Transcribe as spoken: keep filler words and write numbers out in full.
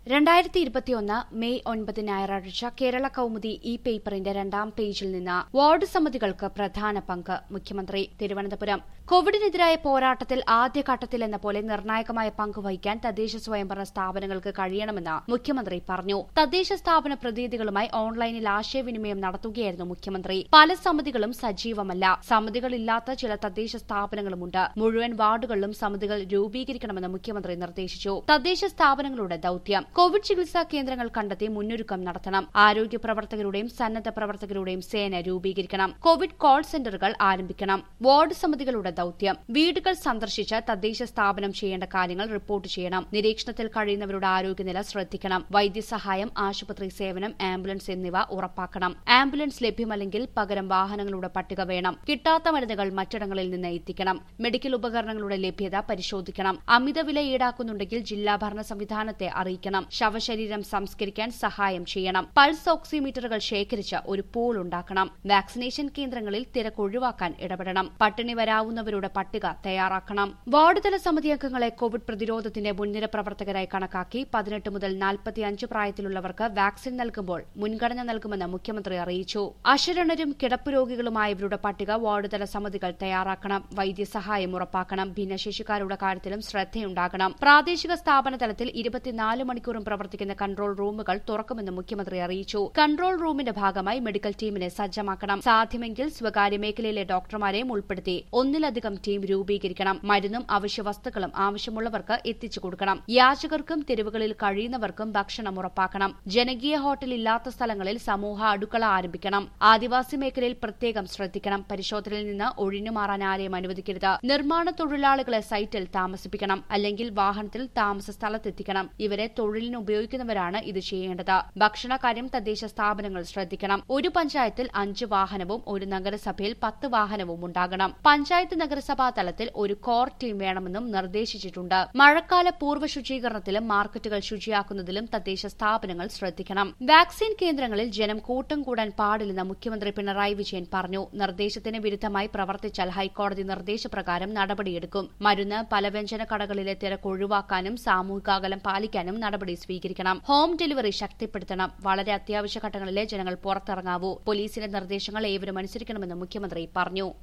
രണ്ടായിരത്തി ഇരുപത്തിയൊന്ന് മെയ് ഒൻപത് ഞായറാഴ്ച കേരള കൗമുദി ഇ പേപ്പറിന്റെ രണ്ടാം പേജിൽ നിന്ന് വാർഡ് സമിതികൾക്ക് പ്രധാന പങ്ക് മുഖ്യമന്ത്രി തിരുവനന്തപുരം. കോവിഡിനെതിരായ പോരാട്ടത്തിൽ ആദ്യഘട്ടത്തിലെന്ന പോലെ നിർണായകമായ പങ്ക് വഹിക്കാൻ തദ്ദേശ സ്വയംഭരണ സ്ഥാപനങ്ങൾക്ക് കഴിയണമെന്ന് മുഖ്യമന്ത്രി പറഞ്ഞു. തദ്ദേശ സ്ഥാപന പ്രതിനിധികളുമായി ഓൺലൈനിൽ ആശയവിനിമയം നടത്തുകയായിരുന്നു മുഖ്യമന്ത്രി. പല സമിതികളും സജീവമല്ല. സമിതികളില്ലാത്ത ചില തദ്ദേശ സ്ഥാപനങ്ങളുമുണ്ട്. മുഴുവൻ വാർഡുകളിലും സമിതികൾ രൂപീകരിക്കണമെന്ന് മുഖ്യമന്ത്രി നിർദ്ദേശിച്ചു. തദ്ദേശ സ്ഥാപനങ്ങളുടെ ദൌത്യം കോവിഡ് ചികിത്സാ കേന്ദ്രങ്ങൾ കണ്ടെത്തി മുന്നൊരുക്കം നടത്തണം. ആരോഗ്യ പ്രവർത്തകരുടെയും സന്നദ്ധ പ്രവർത്തകരുടെയും സേന രൂപീകരിക്കണം. കോവിഡ് കോൾ സെന്ററുകൾ ആരംഭിക്കണം. വാർഡ് സമിതികളുടെ ദൌത്യം വീടുകൾ സന്ദർശിച്ച് തദ്ദേശ സ്ഥാപനം ചെയ്യേണ്ട കാര്യങ്ങൾ റിപ്പോർട്ട് ചെയ്യണം. നിരീക്ഷണത്തിൽ കഴിയുന്നവരുടെ ആരോഗ്യനില ശ്രദ്ധിക്കണം. വൈദ്യസഹായം, ആശുപത്രി സേവനം, ആംബുലൻസ് എന്നിവ ഉറപ്പാക്കണം. ആംബുലൻസ് ലഭ്യമല്ലെങ്കിൽ പകരം വാഹനങ്ങളുടെ പട്ടിക വേണം. കിട്ടാത്ത മരുന്നുകൾ മറ്റിടങ്ങളിൽ നിന്ന് എത്തിക്കണം. മെഡിക്കൽ ഉപകരണങ്ങളുടെ ലഭ്യത പരിശോധിക്കണം. അമിതവില ഈടാക്കുന്നുണ്ടെങ്കിൽ ജില്ലാ ഭരണ സംവിധാനത്തെ അറിയിക്കണം. ശവശരീരം സംസ്കരിക്കാൻ സഹായം ചെയ്യണം. പൾസ് ഓക്സിമീറ്ററുകൾ ശേഖരിച്ച് ഒരു പൂൾ ഉണ്ടാക്കണം. വാക്സിനേഷൻ കേന്ദ്രങ്ങളിൽ തിരക്ക് ഒഴിവാക്കാൻ ഇടപെടണം. പട്ടിണി വരാവുന്നവരുടെ പട്ടിക തയ്യാറാക്കണം. വാർഡ് തല സമിതി അംഗങ്ങളെ കോവിഡ് പ്രതിരോധത്തിന്റെ മുൻനിര പ്രവർത്തകരായി കണക്കാക്കി പതിനെട്ട് മുതൽ നാൽപ്പത്തിയഞ്ച് പ്രായത്തിലുള്ളവർക്ക് വാക്സിൻ നൽകുമ്പോൾ മുൻഗണന നൽകുമെന്ന് മുഖ്യമന്ത്രി അറിയിച്ചു. അശരണരും കിടപ്പ് രോഗികളുമായവരുടെ പട്ടിക വാർഡ് തല സമിതികൾ തയ്യാറാക്കണം. വൈദ്യസഹായം ഉറപ്പാക്കണം. ഭിന്നശേഷിക്കാരുടെ കാര്യത്തിലും ശ്രദ്ധയുണ്ടാകണം. പ്രാദേശിക സ്ഥാപന തലത്തിൽ ഇരുപത്തിനാല് മണിക്കൂറും പ്രവർത്തിക്കുന്ന കൺട്രോൾ റൂമുകൾ തുറക്കുമെന്ന് മുഖ്യമന്ത്രി അറിയിച്ചു. കൺട്രോൾ റൂമിന്റെ ഭാഗമായി മെഡിക്കൽ ടീമിനെ സജ്ജമാക്കണം. സാധ്യമെങ്കിൽ സ്വകാര്യ മേഖലയിലെ ഡോക്ടർമാരെയും ഉൾപ്പെടുത്തി ഒന്നിലധികം ടീം രൂപീകരിക്കണം. മരുന്നും അവശ്യ വസ്തുക്കളും ആവശ്യമുള്ളവർക്ക് എത്തിച്ചു കൊടുക്കണം. യാചകർക്കും തെരുവുകളിൽ കഴിയുന്നവർക്കും ഭക്ഷണം ഉറപ്പാക്കണം. ജനകീയ ഹോട്ടൽ ഇല്ലാത്ത സ്ഥലങ്ങളിൽ സമൂഹ അടുക്കള ആരംഭിക്കണം. ആദിവാസി മേഖലയിൽ പ്രത്യേകം ശ്രദ്ധിക്കണം. പരിശോധനയിൽ നിന്ന് ഒഴിഞ്ഞുമാറാൻ ആരെയും അനുവദിക്കരുത്. നിർമ്മാണ തൊഴിലാളികളെ സൈറ്റിൽ താമസിപ്പിക്കണം. അല്ലെങ്കിൽ വാഹനത്തിൽ താമസ സ്ഥലത്തെത്തിക്കണം. ഇവരെ തൊഴിലിന് ഉപയോഗിക്കുന്നവരാണ് ഇത് ചെയ്യേണ്ടത്. ഭക്ഷണകാര്യം തദ്ദേശ സ്ഥാപനങ്ങൾ ശ്രദ്ധിക്കണം. ഒരു പഞ്ചായത്തിൽ അഞ്ച് വാഹനവും ഒരു നഗരസഭയിൽ പത്ത് വാഹനവും ഉണ്ടാകണം. പഞ്ചായത്ത് നഗരസഭാ തലത്തിൽ ഒരു കോർ ടീം വേണമെന്നും നിർദ്ദേശിച്ചിട്ടുണ്ട്. മഴക്കാല പൂർവ്വ ശുചീകരണത്തിലും മാർക്കറ്റുകൾ ശുചിയാക്കുന്നതിലും തദ്ദേശ സ്ഥാപനങ്ങൾ ശ്രദ്ധിക്കണം. വാക്സിൻ കേന്ദ്രങ്ങളിൽ ജനം കൂട്ടം കൂടാൻ പാടില്ലെന്ന് മുഖ്യമന്ത്രി പിണറായി വിജയൻ പറഞ്ഞു. നിർദ്ദേശത്തിന് വിരുദ്ധമായി പ്രവർത്തിച്ചാൽ ഹൈക്കോടതി നിർദ്ദേശപ്രകാരം നടപടിയെടുക്കും. മരുന്ന്, പലവ്യഞ്ജന കടകളിലെ തിരക്ക് ഒഴിവാക്കാനും സാമൂഹിക അകലം പാലിക്കാനും നടപടി സ്വീകരിക്കണം. ഹോം ഡെലിവറി ശക്തിപ്പെടുത്തണം. വളരെ അത്യാവശ്യ ഘട്ടങ്ങളിലെ ജനങ്ങൾ പുറത്തിറങ്ങാവൂ. പോലീസിന്റെ നിർദ്ദേശങ്ങൾ ഏവരും അനുസരിക്കണമെന്ന് മുഖ്യമന്ത്രി പറഞ്ഞു.